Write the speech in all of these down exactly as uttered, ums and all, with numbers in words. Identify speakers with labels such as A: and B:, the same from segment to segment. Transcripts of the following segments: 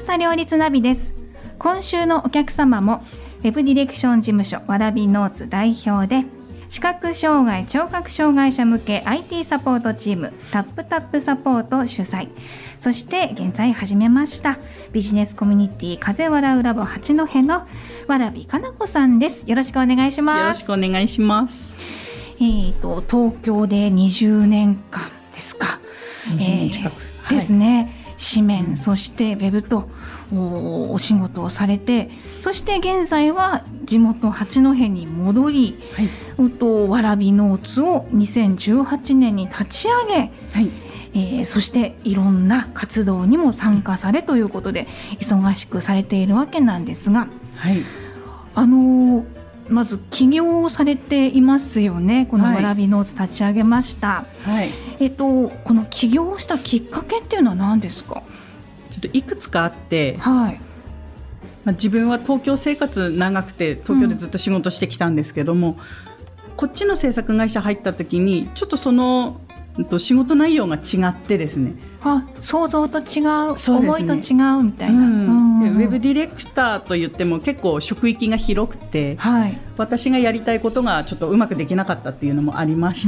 A: 朝両立ナビです。今週のお客様もウェブディレクション事務所わらびノーツ代表で視覚障害聴覚障害者向け アイティー サポートチームタップタップサポート主催、そして現在始めましたビジネスコミュニティ風笑うラボ八戸のわらびかなこさんです。よろしくお願いします。
B: よろしくお願いします。
A: えーと東京でにじゅうねんかんですか。
B: にじゅうねん近く、
A: えー、ですね、紙面、うん、そしてウェブと お, お仕事をされて、そして現在は地元八戸に戻り、はい、とわらびノーツをにせんじゅうはちねんに立ち上げ、はいえー、そしていろんな活動にも参加されということで忙しくされているわけなんですが、はい、あのー、まず起業をされていますよね。このわらびノーツ立ち上げました、はいえっと、この起業したきっかけっていうのは何ですか？
B: ちょっといくつかあって、はいまあ、自分は東京生活長くて東京でずっと仕事してきたんですけども、うん、こっちの制作会社入った時にちょっとその仕事内容が違ってですね、
A: あ想像と違う、思いと違うみたいな、
B: うんうんうん、ウェブディレクターといっても結構職域が広くて、はい、私がやりたいことがちょっとうまくできなかったっていうのもありまして、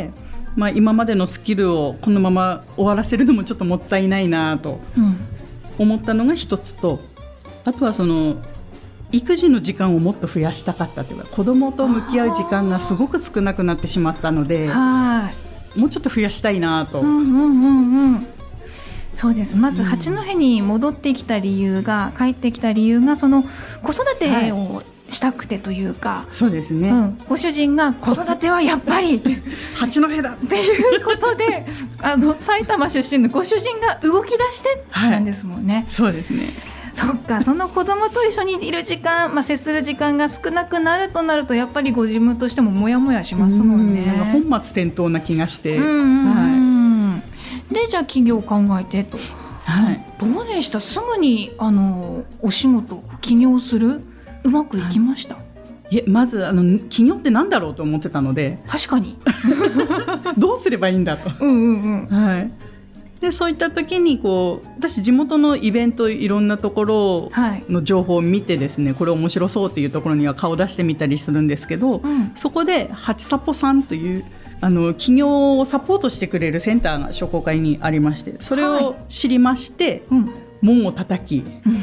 B: うんまあ、今までのスキルをこのまま終わらせるのもちょっともったいないなと思ったのが一つと、あとはその育児の時間をもっと増やしたかったというか、子供と向き合う時間がすごく少なくなってしまったので、はいもうちょっと増やしたいなと、うんうんうんうん、そうです。まず八戸に戻ってきた理由が、うん、帰ってきた理由がその子育てをしたくてというか、はい、そうですね、うん、ご主人が子育てはやっぱり八戸だ
A: っていうことであの埼玉出身のご主人が動き出してたんですもんね、はい、そうですね。そっか、その子供と一緒にいる時間、まあ、接する時間が少なくなるとなるとやっぱりご自分としてもモヤモヤしますもんね。
B: うんなんか本末転倒な気がして、うん
A: うんはい、でじゃあ起業を考えてと、はい、どうでした？すぐにあのお仕事起業するうまくいきました？はい、
B: いえまずあの起業ってなんだろうと思ってたので、
A: 確かに
B: どうすればいいんだと、うんうんうんはいでそういった時にこう私地元のイベントいろんなところの情報を見てですね、はい、これ面白そうっていうところには顔出してみたりするんですけど、うん、そこでハチサポさんというあの起業をサポートしてくれるセンターが商工会にありまして、それを知りまして、はいうん、門を叩き、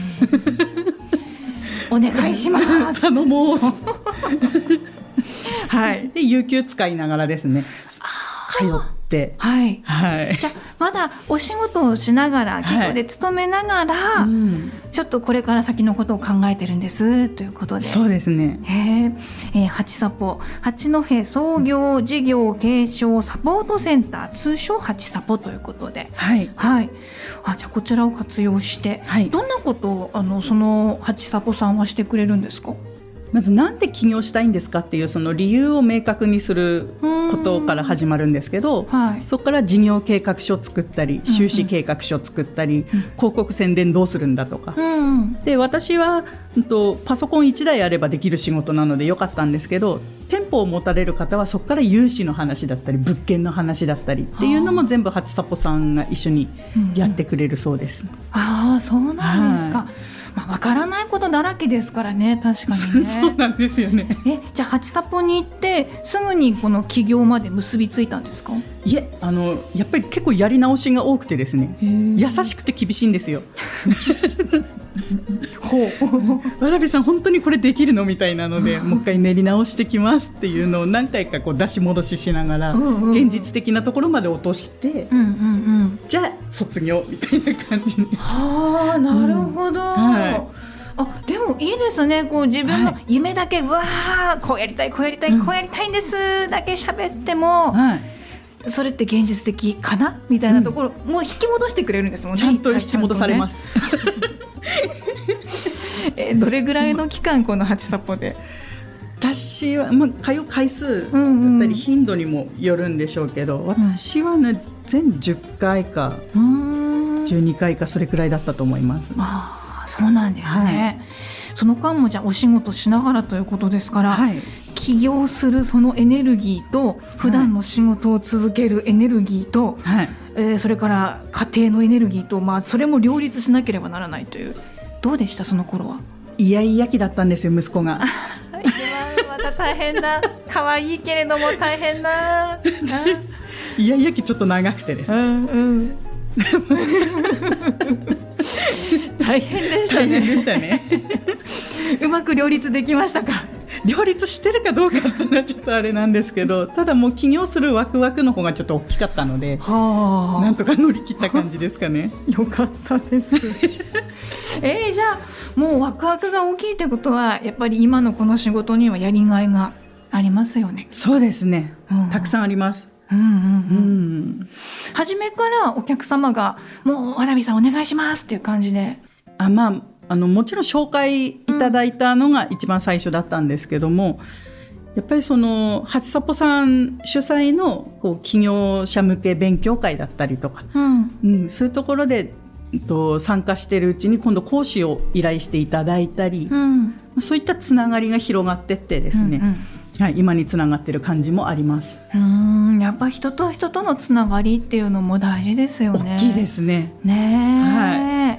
A: うん、お願いします
B: 頼もうはい、で有給使いながらですね通って
A: はいはい、じゃあまだお仕事をしながら企業で勤めながら、はいうん、ちょっとこれから先のことを考えてるんですということで、
B: そうですね。
A: へえー、八サポ八戸創業事業継承サポートセンター、通称八サポということで、はいはい、あじゃあこちらを活用して、はい、どんなことをあのその八サポさんはしてくれるんですか？
B: まずなんで起業したいんですかっていうその理由を明確にすることから始まるんですけど、はい、そこから事業計画書を作ったり収支計画書を作ったり、うんうん、広告宣伝どうするんだとか、うん、で私は、うん、とパソコンいちだいあればできる仕事なのでよかったんですけど、店舗を持たれる方はそこから融資の話だったり物件の話だったりっていうのも全部ハチサポさんが一緒にやってくれるそうです、うんうん、
A: ああそうなんですか、はいまあ、分からないことだらけですからね。確かにね
B: そうなんですよね。
A: えじゃあハチサポに行ってすぐにこの起業まで結びついたんですか？
B: いえあのやっぱり結構やり直しが多くてですね、優しくて厳しいんですよほうわらびさん本当にこれできるのみたいなのでもう一回練り直してきますっていうのを何回かこう出し戻ししながら、うんうん、現実的なところまで落として、うんうんうん、じゃあ卒業みたいな感じに
A: はあなるほど、うんはいあでもいいですね。こう自分の夢だけ、はい、わーこうやりたいこうやりたい、うん、こうやりたいんですだけ喋っても、はい、それって現実的かなみたいなところ、うん、もう引き戻してくれるんですもんね。
B: ちゃんと引き戻されます、
A: えどれぐらいの期間このハチサポで？
B: 私は、まあ、通う回数だったり頻度にもよるんでしょうけど、うんうん、私はね全じゅっかいかじゅうにかいかそれくらいだったと思います、ね、
A: あそうなんですね、はい、その間もじゃあお仕事しながらということですから、はい、起業するそのエネルギーと普段の仕事を続けるエネルギーと、はいえー、それから家庭のエネルギーと、まあ、それも両立しなければならないというどうでしたその頃は？
B: イヤイヤ期だったんですよ、息子が。
A: また大変だ。可愛いけれども大変だ。
B: イヤイヤ期ちょっと長くてですね、うんうん、
A: 大変でしたね。
B: 大変でしたね。
A: うまく両立できましたか？
B: 両立してるかどうかっていうのはちょっとあれなんですけど、ただもう起業するワクワクの方がちょっと大きかったので、はなんとか乗り切った感じですかね。
A: よかったです。えー、じゃあもうワクワクが大きいってことはやっぱり今のこの仕事にはやりがいがありますよね？
B: そうですね、うん、たくさんあります。うんうんうん、
A: 初めからお客様がもうわらびさんお願いしますっていう感じで？
B: あ、まあ、あのもちろん紹介いただいたのが一番最初だったんですけども、やっぱりそのハチサポさん主催のこう起業者向け勉強会だったりとか、うんうん、そういうところでと参加しているうちに今度講師を依頼していただいたり、うん、そういったつながりが広がってってですね、うんうんはい、今につながっている感じもあります。
A: うーん、やっぱ人と人とのつながりっていうのも大事ですよね。
B: 大きいですね。
A: ね、はい、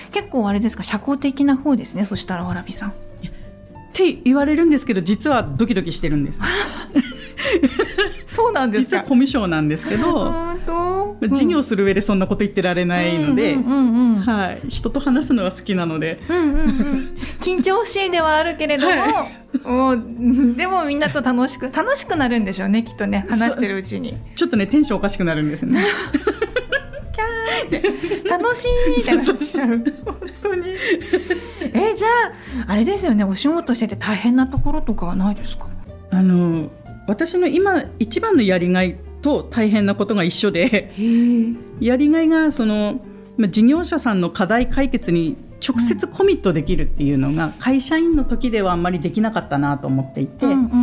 A: 結構あれですか、社交的な方ですね。そしたらわらびさん
B: って言われるんですけど、実はドキドキしてるんです。
A: そうなんですか。
B: 実はコミュ障なんですけど、うん、事業する上でそんなこと言ってられないので、はい、人と話すのは好きなので、うんうんうん、
A: 緊張しいではあるけれども、はい、もうでもみんなと楽しく楽しくなるんでしょうね、きっとね、話してるうちに
B: ちょっとねテンションおかしくなるんですね。
A: キャーって楽しいってなっちゃう。本当に。えじゃああれですよね、お仕事してて大変なところとかはないですか？
B: あの私の今一番のやりがいと大変なことが一緒で、やりがいがその事業者さんの課題解決に直接コミットできるっていうのが会社員の時ではあんまりできなかったなと思っていて、うんうんうん、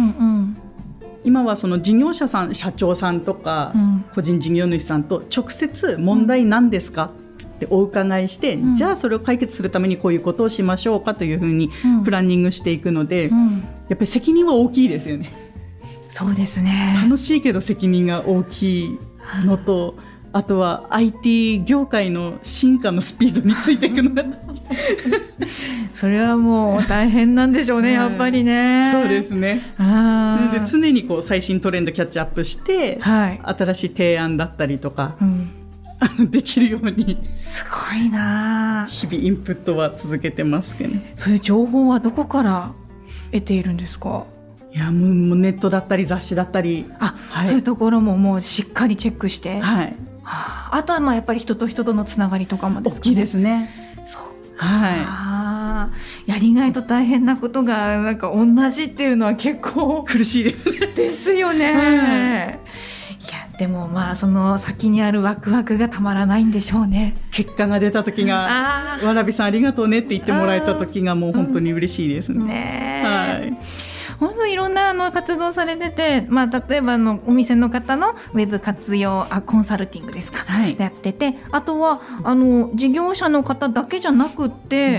B: 今はその事業者さん、社長さんとか個人事業主さんと直接問題何ですかってお伺いして、うん、じゃあそれを解決するためにこういうことをしましょうかというふうにプランニングしていくので、うんうん、やっぱり責任は大きいですよね。
A: そうですね。
B: 楽しいけど責任が大きいのと、あとは アイティー 業界の進化のスピードについていくのが
A: それはもう大変なんでしょうね、やっぱりね。
B: そうですね。あで常にこう最新トレンドキャッチアップして、はい、新しい提案だったりとか、うん、できるように
A: すごいな。
B: 日々インプットは続けてますけど、ね、
A: そういう情報はどこから得ているんですか？
B: いやもうネットだったり雑誌だったり、
A: あ、はい、そういうところももうしっかりチェックして、
B: はい、
A: はあ、あとはまあやっぱり人と人とのつながりとかもですかね。
B: 大きいですね。
A: そうか、はい、やりがいと大変なことがなんか同じっていうのは結構
B: 苦しいですね。
A: ですよね、はい、いやでもまあその先にあるワクワクがたまらないんでしょうね。
B: 結果が出た時が、わらびさんありがとうねって言ってもらえた時がもう本当に嬉しいですね。うん、ね、はい、
A: 本当にいろんなあの活動されてて、まあ、例えばあのお店の方のウェブ活用あコンサルティングですか、はい、やってて、あとはあの事業者の方だけじゃなくって、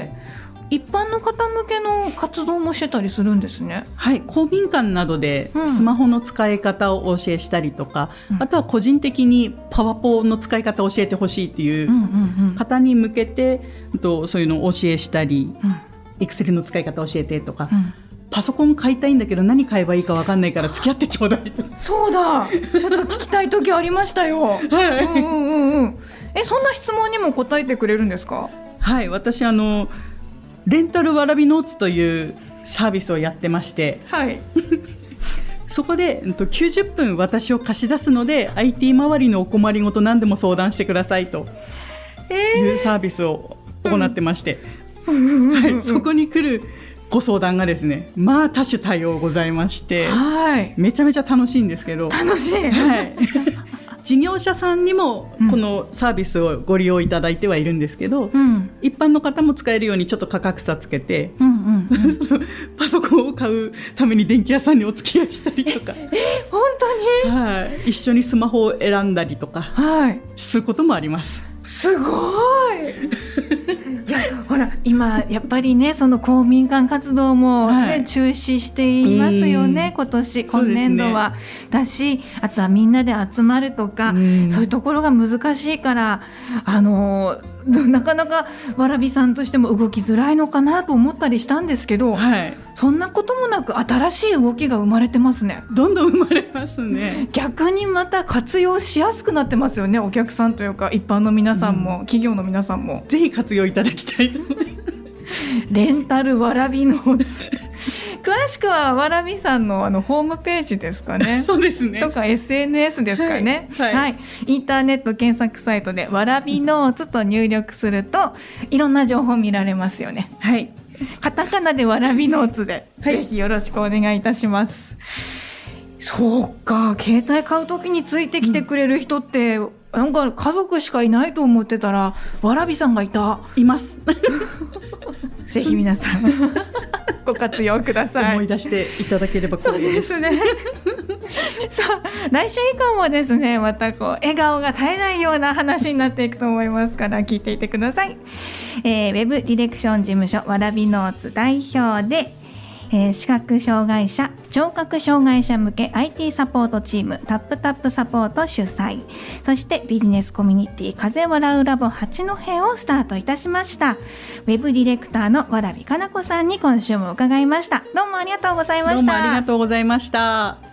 A: うん、一般の方向けの活動もしてたりするんですね。
B: はい、公民館などでスマホの使い方をお教えしたりとか、うん、あとは個人的にパワポの使い方を教えてほしいっていう方に向けて、うんうんうん、そういうのをお教えしたり、うん、エクセルの使い方を教えてとか、うん、パソコン買いたいんだけど何買えばいいか分かんないから付き合ってちょうだいと。
A: そうだ、ちょっと聞きたい時ありましたよ。はい、うんうんうんうん、えそんな質問にも答えてくれるんですか？
B: はい、私あのレンタルわらびノーツというサービスをやってまして、はい、そこできゅうじゅっぷん私を貸し出すので アイティー 周りのお困りごと何でも相談してくださいというサービスを行ってまして、えーはい、そこに来るご相談がですね、まあ多種多様ございまして、はい、めちゃめちゃ楽しいんですけど、
A: 楽しい、
B: はい、事業者さんにもこのサービスをご利用いただいてはいるんですけど、うん、一般の方も使えるようにちょっと価格差つけて、うんうんうん、そのパソコンを買うために電気屋さんにお付き合いしたりとか、
A: ええ本当に、
B: はい、一緒にスマホを選んだりとか、はい、することもあります。
A: すごい。いやほら今やっぱりねその公民館活動も、ねはい、中止していますよね、今年今年度は、ね、だし、あとはみんなで集まるとかそういうところが難しいから、あのなかなかわらびさんとしても動きづらいのかなと思ったりしたんですけど、はい、そんなこともなく新しい動きが生まれてますね。
B: どんどん生まれますね。
A: 逆にまた活用しやすくなってますよね。お客さんというか一般の皆さんも、うん、企業の皆さんも
B: ぜひ活用いただきたいと思います
A: レンタルわらびノーツ詳しくはわらびさん の, あのホームページですかね
B: そうですね
A: とか エスエヌエス ですかね、はいはいはい、インターネット検索サイトでわらびノーツと入力するといろんな情報見られますよね。
B: はい、
A: カタカナでわらびノーツで、はい、ぜひよろしくお願いいたします。そうか、携帯買うときについてきてくれる人って、うん、なんか家族しかいないと思ってたらわらびさんがいた。
B: います
A: ぜひ皆さんご活用ください。
B: 思い出していただければ光栄です。
A: そうですねさあ来週以降もですねまたこう笑顔が絶えないような話になっていくと思いますから聞いていてください。えー、ウェブディレクション事務所わらびノーツ代表で、えー、視覚障害者聴覚障害者向け アイティー サポートチームタップタップサポート主催、そしてビジネスコミュニティ風笑うラボ八戸をスタートいたしました。ウェブディレクターのわらびかなこさんに今週も伺いました。どうもありがとうございました。
B: どうもありがとうございました。